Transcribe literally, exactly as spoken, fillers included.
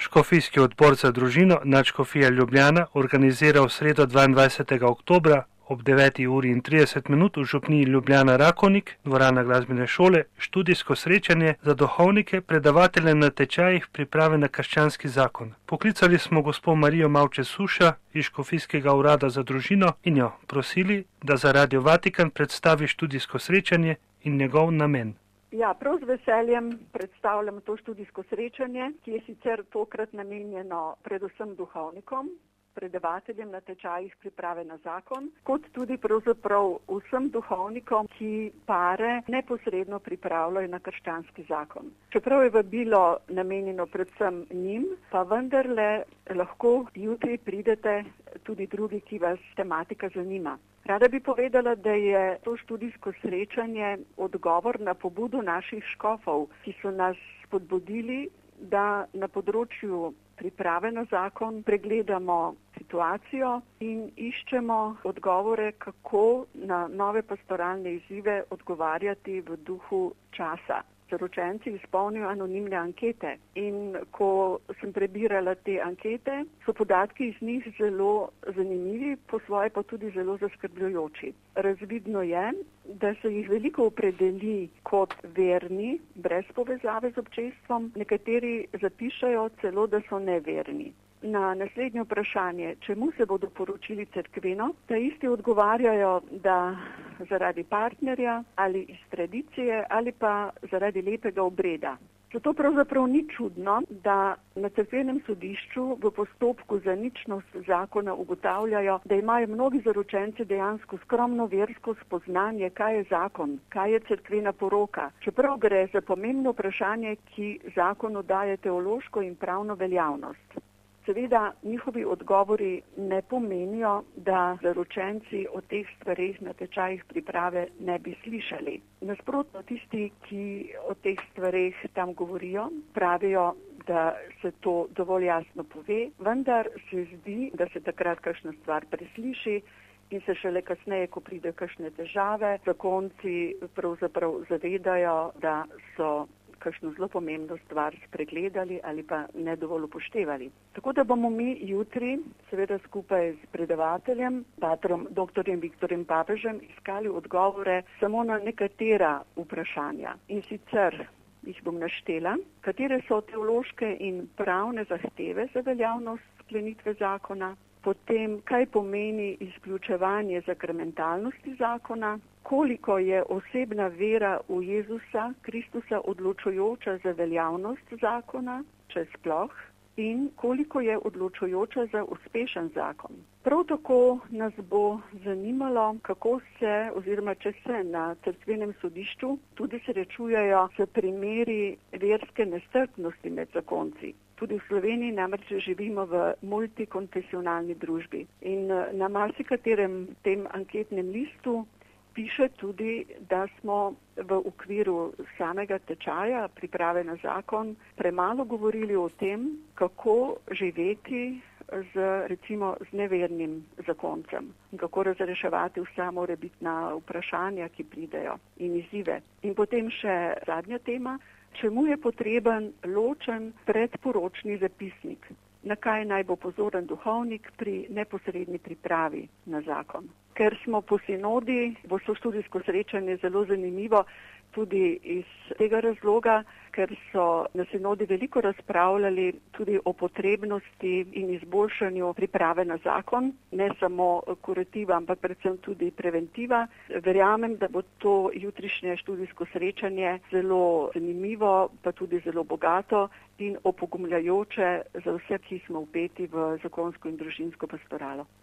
Škofijski odbor za družino Nadškofija Ljubljana organizira v sredo dvaindvajsetega oktobra ob deveti uri in trideset minut v župniji Ljubljana Rakovnik, dvorana glasbene šole, študijsko srečanje za duhovnike, predavatelje na tečajih priprave na krščanski zakon. Poklicali smo gospo Marijo Mavče Suša iz Škofijskega urada za družino in jo prosili, da za Radio Vatikan predstavi študijsko srečanje in njegov namen. Ja, prav z veseljem predstavljam to študijsko srečanje, ki je sicer tokrat namenjeno predvsem duhovnikom, predavateljem na tečajih priprave na zakon, kot tudi pravzaprav vsem duhovnikom, ki pare neposredno pripravljajo na krščanski zakon. Čeprav je vabilo namenjeno predvsem njim, pa vendarle lahko jutri pridete tudi drugi, ki vas tematika zanima. Rada bi povedala, da je to študijsko srečanje odgovor na pobudo naših škofov, ki so nas spodbudili, da na področju priprave na zakon pregledamo situacijo in iščemo odgovore, kako na nove pastoralne izzive odgovarjati v duhu časa. Zaročenci izpolnijo anonimne ankete in ko sem prebirala te ankete, so podatki iz njih zelo zanimivi, po svoje pa tudi zelo zaskrbljujoči. Razvidno je, da se jih veliko opredeli kot verni, brez povezave z občestvom, nekateri zapišajo celo, da so neverni. Na naslednje vprašanje, čemu se bodo poročili cerkveno, ta isti odgovarjajo, da zaradi partnerja ali iz tradicije ali pa zaradi lepega obreda. Zato pravzaprav ni čudno, da na cerkvenem sodišču v postopku za ničnost zakona ugotavljajo, da imajo mnogi zaročenci dejansko skromno versko spoznanje, kaj je zakon, kaj je cerkvena poroka. Čeprav gre za pomembno vprašanje, ki zakonu daje teološko in pravno veljavnost. Seveda njihovi odgovori ne pomenijo, da zaročenci o teh stvareh na tečajih priprave ne bi slišali. Nasprotno, tisti, ki o teh stvareh tam govorijo, pravijo, da se to dovolj jasno pove, vendar se zdi, da se takrat kakšna stvar presliši in se šele kasneje, ko pride kakšne težave, zakonci pravzaprav zavedajo, da so kakšno zelo pomembno stvar spregledali ali pa ne dovolj upoštevali. Tako da bomo mi jutri, seveda skupaj s predavateljem, patrom doktorjem Viktorjem Papežem, iskali odgovore samo na nekatera vprašanja. In sicer jih bom naštela, katere so teološke in pravne zahteve za veljavnost sklenitve zakona, potem kaj pomeni izključevanje sakramentalnosti zakona, koliko je osebna vera v Jezusa Kristusa odločujoča za veljavnost zakona, če sploh, in koliko je odločujoča za uspešen zakon. Prav tako nas bo zanimalo, kako se oziroma če se na cerkvenem sodišču tudi srečujejo s primeri verske nestrpnosti med zakonci. Tudi v Sloveniji namreč živimo v multikonfesionalni družbi in na marsikaterem tem anketnem listu piše tudi, da smo v okviru samega tečaja priprave na zakon premalo govorili o tem, kako živeti z recimo z nevernim zakoncem in kako razreševati vsa morebitna vprašanja, ki pridejo in izzive. In potem še zadnja tema, čemu je potreben ločen predporočni zapisnik, na kaj naj bo pozoren duhovnik pri neposredni pripravi na zakon. Ker smo po sinodi, bo to študijsko srečanje zelo zanimivo tudi iz tega razloga, ker so na sinodi veliko razpravljali tudi o potrebnosti in izboljšanju priprave na zakon, ne samo kurativa, ampak predvsem tudi preventiva. Verjamem, da bo to jutrišnje študijsko srečanje zelo zanimivo, pa tudi zelo bogato in opogumljajoče za vse, ki smo vpeti v zakonsko in družinsko pastoralo.